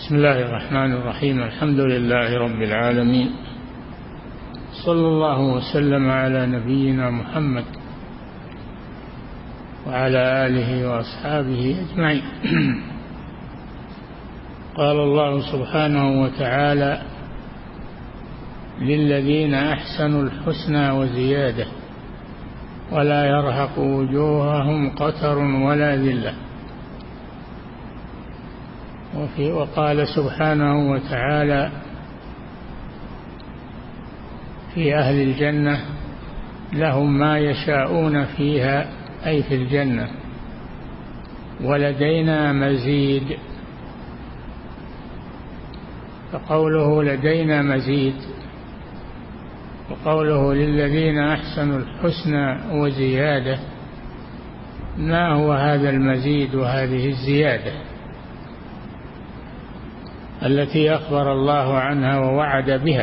بسم الله الرحمن الرحيم. الحمد لله رب العالمين، صلى الله وسلم على نبينا محمد وعلى آله وأصحابه أجمعين. قال الله سبحانه وتعالى: للذين أحسنوا الحسنى وزيادة ولا يرهق وجوههم قتر ولا ذلة. وقال سبحانه وتعالى في أهل الجنة: لهم ما يشاءون فيها، أي في الجنة، ولدينا مزيد. فقوله لدينا مزيد وقوله للذين أحسنوا الحسنى وزيادة، ما هو هذا المزيد وهذه الزيادة التي أخبر الله عنها ووعد بها؟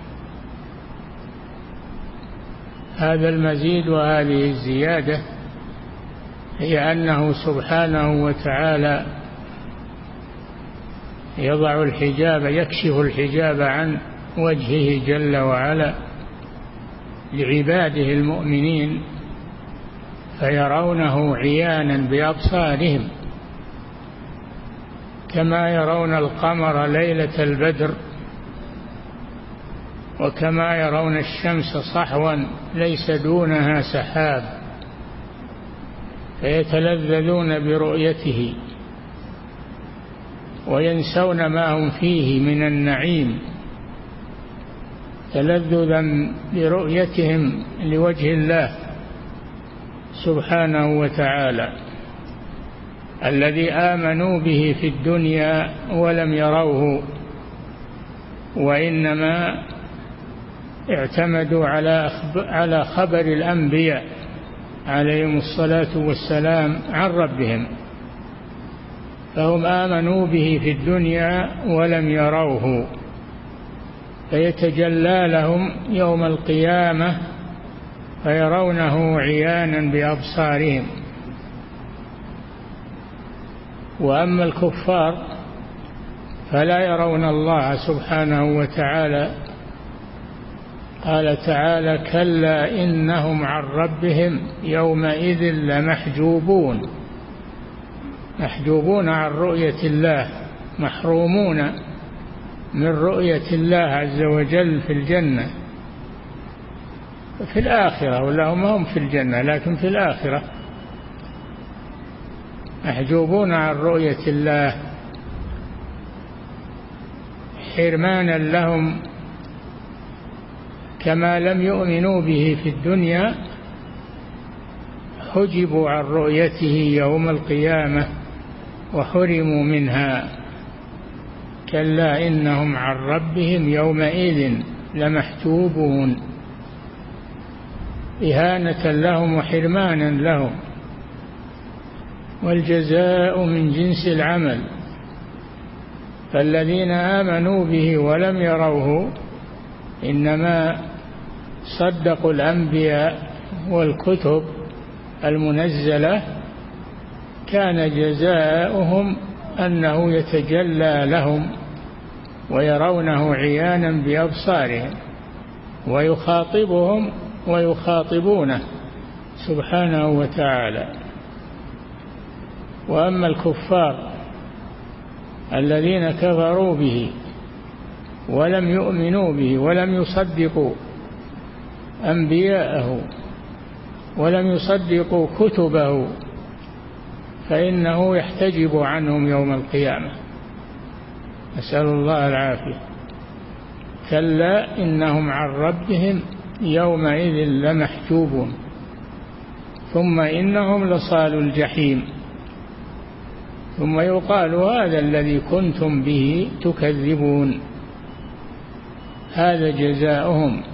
هذا المزيد وهذه الزيادة هي أنه سبحانه وتعالى يضع الحجاب، يكشف الحجاب عن وجهه جل وعلا لعباده المؤمنين، فيرونه عيانا بأبصارهم كما يرون القمر ليلة البدر، وكما يرون الشمس صحوا ليس دونها سحاب، فيتلذذون برؤيته وينسون ما هم فيه من النعيم تلذذا برؤيتهم لوجه الله سبحانه وتعالى الذي آمنوا به في الدنيا ولم يروه، وإنما اعتمدوا على خبر الأنبياء عليهم الصلاة والسلام عن ربهم، فهم آمنوا به في الدنيا ولم يروه، فيتجلى لهم يوم القيامة فيرونه عيانا بأبصارهم. وأما الكفار فلا يرون الله سبحانه وتعالى. قال تعالى: كلا إنهم عن ربهم يومئذ لمحجوبون. محجوبون عن رؤية الله، محرومون من رؤية الله عز وجل في الجنة، في الآخرة، ولا هم في الجنة لكن في الآخرة محجوبون عن رؤية الله حرمانا لهم، كما لم يؤمنوا به في الدنيا حجبوا عن رؤيته يوم القيامة وحرموا منها. كلا إنهم عن ربهم يومئذ لمحجوبون، إهانة لهم وحرمانا لهم. والجزاء من جنس العمل، فالذين آمنوا به ولم يروه إنما صدقوا الأنبياء والكتب المنزلة، كان جزاؤهم أنه يتجلى لهم ويرونه عيانا بأبصارهم ويخاطبهم ويخاطبونه سبحانه وتعالى. وأما الكفار الذين كفروا به ولم يؤمنوا به ولم يصدقوا أنبياءه ولم يصدقوا كتبه، فإنه يحتجب عنهم يوم القيامة، نسأل الله العافية. كلا إنهم عن ربهم يومئذ لمحجوبون ثم إنهم لصالوا الجحيم. ثم يقال: هذا الذي كنتم به تكذبون. هذا جزاؤهم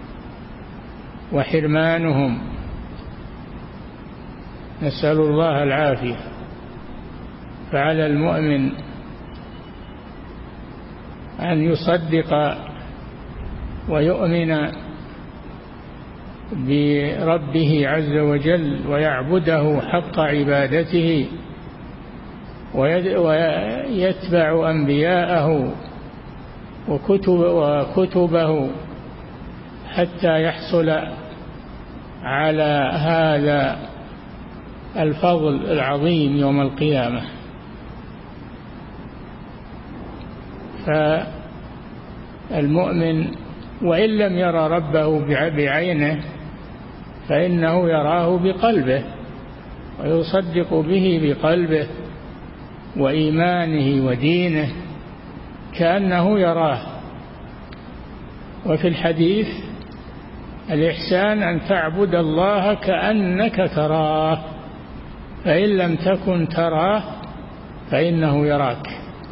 وحرمانهم، نسأل الله العافية. فعلى المؤمن أن يصدق ويؤمن بربه عز وجل ويعبده حق عبادته ويتبع أنبياءه وكتبه حتى يحصل على هذا الفضل العظيم يوم القيامة. فالمؤمن وإن لم يرى ربه بعينه فإنه يراه بقلبه ويصدق به بقلبه وإيمانه ودينه كأنه يراه. وفي الحديث: الإحسان أن تعبد الله كأنك تراه فإن لم تكن تراه فإنه يراك.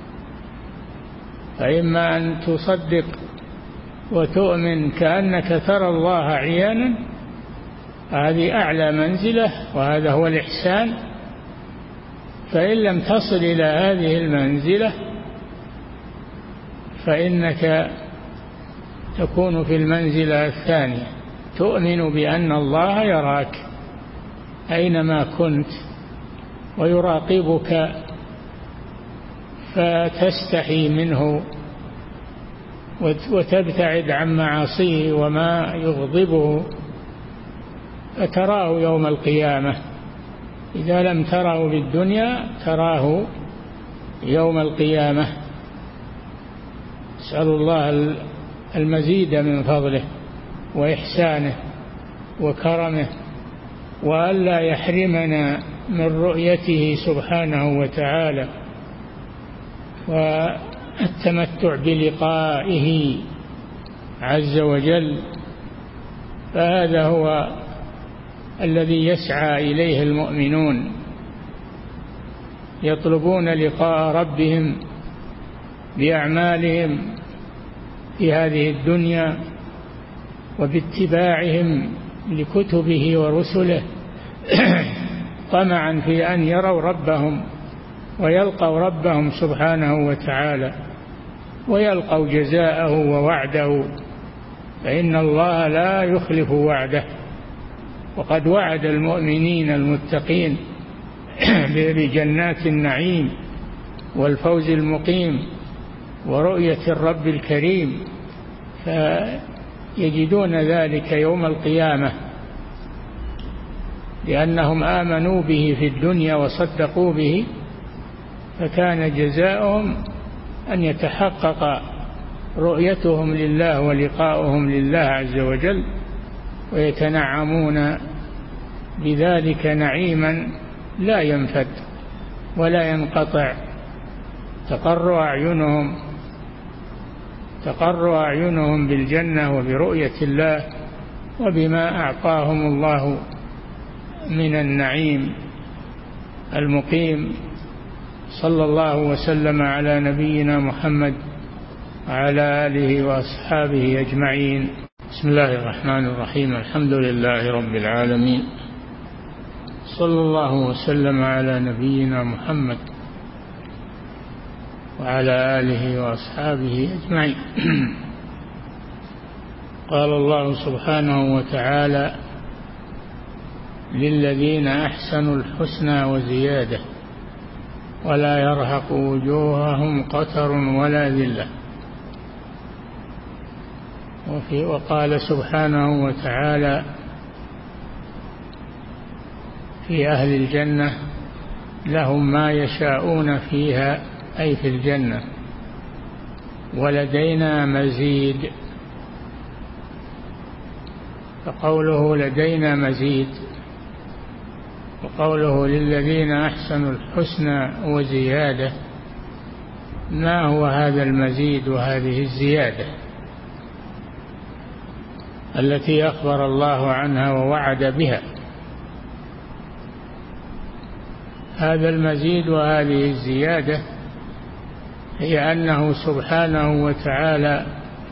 فإما أن تصدق وتؤمن كأنك ترى الله عيانا، هذه أعلى منزلة وهذا هو الإحسان. فإن لم تصل إلى هذه المنزلة فإنك تكون في المنزلة الثانية، تؤمن بأن الله يراك أينما كنت ويراقبك فتستحي منه وتبتعد عن معاصيه وما يغضبه فتراه يوم القيامة. إذا لم تره بالدنيا تراه يوم القيامة. نسأل الله المزيد من فضله وإحسانه وكرمه، وألا يحرمنا من رؤيته سبحانه وتعالى والتمتع بلقائه عز وجل. فهذا هو الذي يسعى إليه المؤمنون، يطلبون لقاء ربهم بأعمالهم في هذه الدنيا وباتباعهم لكتبه ورسله طمعا في أن يروا ربهم ويلقوا ربهم سبحانه وتعالى ويلقوا جزاءه ووعده، فإن الله لا يخلف وعده. وقد وعد المؤمنين المتقين بجنات النعيم والفوز المقيم ورؤية الرب الكريم، فيجدون ذلك يوم القيامة لأنهم آمنوا به في الدنيا وصدقوا به، فكان جزاؤهم أن يتحقق رؤيتهم لله ولقاؤهم لله عز وجل، ويتنعمون بذلك نعيما لا ينفد ولا ينقطع. تقر أعينهم بالجنة وبرؤية الله وبما أعطاهم الله من النعيم المقيم. صلى الله وسلم على نبينا محمد وعلى آله وأصحابه أجمعين. بسم الله الرحمن الرحيم. الحمد لله رب العالمين، صلى الله وسلم على نبينا محمد وعلى آله وأصحابه أجمعين. قال الله سبحانه وتعالى: للذين أحسنوا الحسنى وزيادة ولا يرهق وجوههم قتر ولا ذلة. وقال سبحانه وتعالى في أهل الجنة: لهم ما يشاءون فيها، أي في الجنة، ولدينا مزيد. فقوله لدينا مزيد وقوله للذين أحسنوا الحسنى وزيادة، ما هو هذا المزيد وهذه الزيادة التي أخبر الله عنها ووعد بها؟ هذا المزيد وهذه الزيادة هي أنه سبحانه وتعالى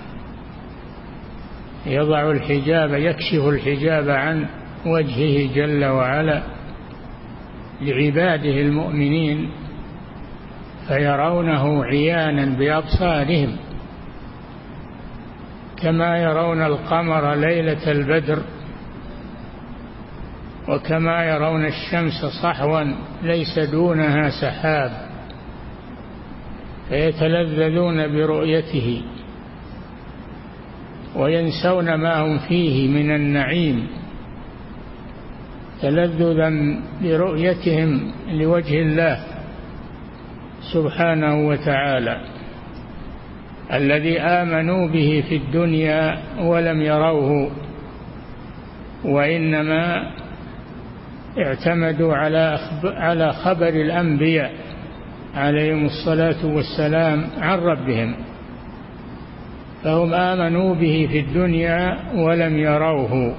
يضع الحجاب، يكشف الحجاب عن وجهه جل وعلا لعباده المؤمنين فيرونه عيانا بأبصارهم كما يرون القمر ليلة البدر، وكما يرون الشمس صحوا ليس دونها سحاب، فيتلذذون برؤيته وينسون ما هم فيه من النعيم تلذذا برؤيتهم لوجه الله سبحانه وتعالى الذي آمنوا به في الدنيا ولم يروه، وإنما اعتمدوا على خبر الأنبياء عليهم الصلاة والسلام عن ربهم، فهم آمنوا به في الدنيا ولم يروه،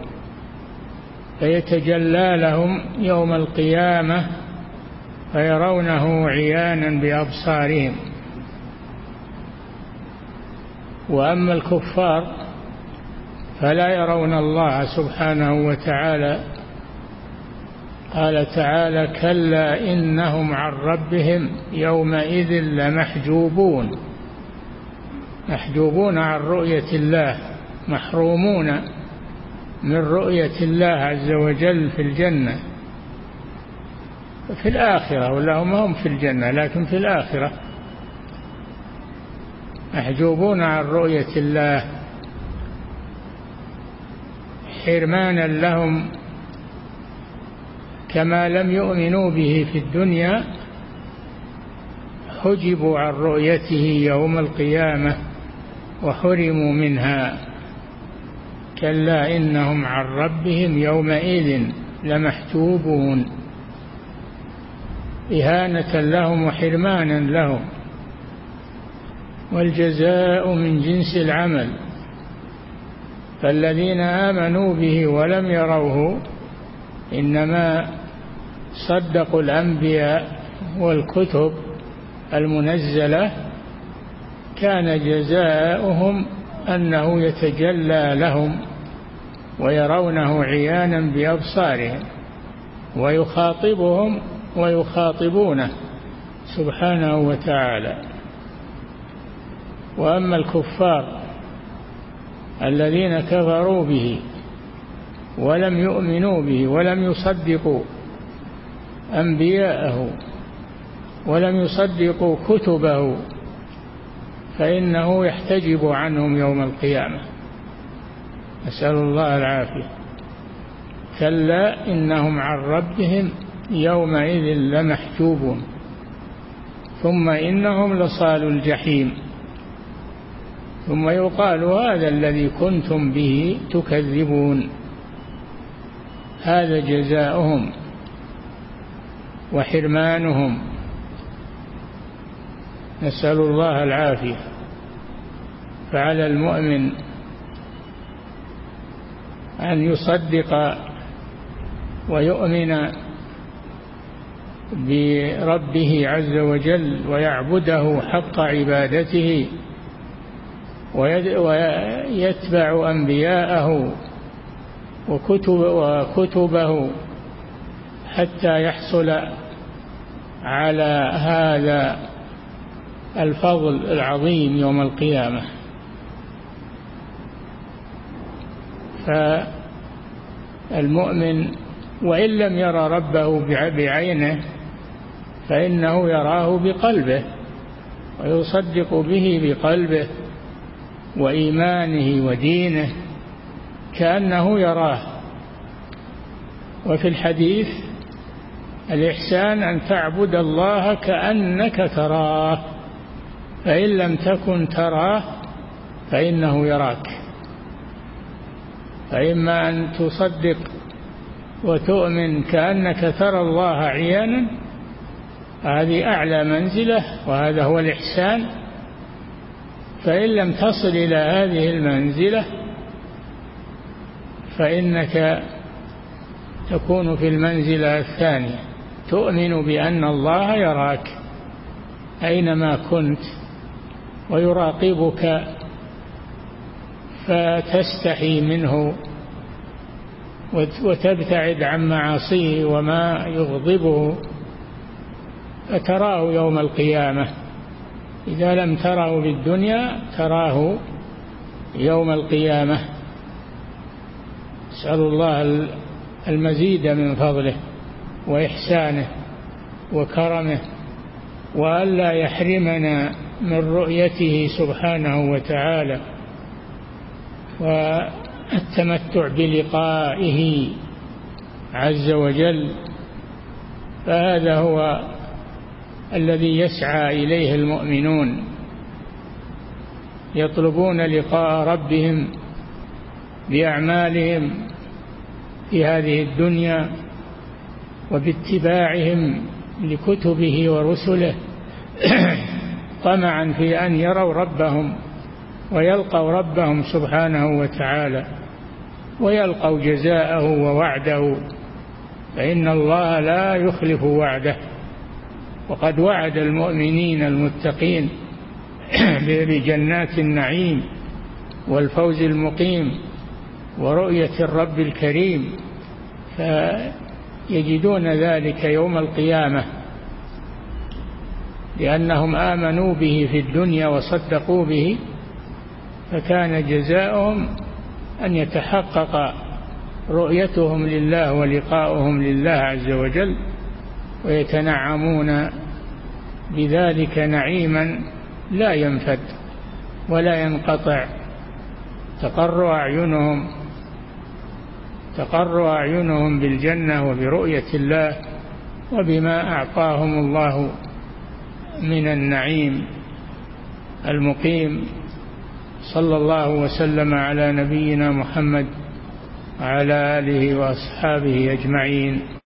فيتجلى لهم يوم القيامة فيرونه عيانا بأبصارهم. وأما الكفار فلا يرون الله سبحانه وتعالى. قال تعالى: كلا إنهم عن ربهم يومئذ لمحجوبون، محجوبون عن رؤية الله، محرومون من رؤية الله عز وجل في الجنة، في الآخرة، ولا هم في الجنة لكن في الآخرة محجوبون عن رؤية الله حرمانا لهم، كما لم يؤمنوا به في الدنيا حجبوا عن رؤيته يوم القيامة وحرموا منها. كلا إنهم عن ربهم يومئذ لمحجوبون، إهانة لهم وحرمانا لهم. والجزاء من جنس العمل، فالذين آمنوا به ولم يروه إنما صدقوا الأنبياء والكتب المنزلة، كان جزاؤهم أنه يتجلى لهم ويرونه عيانا بأبصارهم ويخاطبهم ويخاطبونه سبحانه وتعالى. وأما الكفار الذين كفروا به ولم يؤمنوا به ولم يصدقوا أنبياءه ولم يصدقوا كتبه فإنه يحتجب عنهم يوم القيامة، نسأل الله العافية. كلا إنهم عن ربهم يومئذ لمحجوبون ثم إنهم لصالوا الجحيم، ثم يقال هذا الذي كنتم به تكذبون. هذا جزاؤهم وحرمانهم، نسأل الله العافية. فعلى المؤمن أن يصدق ويؤمن بربه عز وجل ويعبده حق عبادته ويتبع أنبياءه وكتبه حتى يحصل على هذا الفضل العظيم يوم القيامة. فالمؤمن وإن لم يرى ربه بعينه فإنه يراه بقلبه ويصدق به بقلبه وإيمانه ودينه كأنه يراه. وفي الحديث: الإحسان أن تعبد الله كأنك تراه فإن لم تكن تراه فإنه يراك. فإما أن تصدق وتؤمن كأنك ترى الله عيانا، هذه أعلى منزلة وهذا هو الإحسان. فإن لم تصل إلى هذه المنزلة فإنك تكون في المنزلة الثانية، تؤمن بأن الله يراك أينما كنت ويراقبك فتستحي منه وتبتعد عن معاصيه وما يغضبه، فتراه يوم القيامة. إذا لم تره بالدنيا تراه يوم القيامة. نسأل الله المزيد من فضله وإحسانه وكرمه، وألا يحرمنا من رؤيته سبحانه وتعالى والتمتع بلقائه عز وجل. فهذا هو الذي يسعى إليه المؤمنون، يطلبون لقاء ربهم بأعمالهم في هذه الدنيا وباتباعهم لكتبه ورسله طمعا في أن يروا ربهم ويلقوا ربهم سبحانه وتعالى ويلقوا جزاءه ووعده، فإن الله لا يخلف وعده، وقد وعد المؤمنين المتقين بجنات النعيم والفوز المقيم ورؤية الرب الكريم، فيجدون ذلك يوم القيامة لأنهم آمنوا به في الدنيا وصدقوا به، فكان جزاؤهم أن يتحقق رؤيتهم لله ولقاؤهم لله عز وجل، ويتنعمون بذلك نعيما لا ينفد ولا ينقطع. تقر أعينهم بالجنة وبرؤية الله وبما أعطاهم الله من النعيم المقيم. صلى الله وسلم على نبينا محمد وعلى آله وأصحابه أجمعين.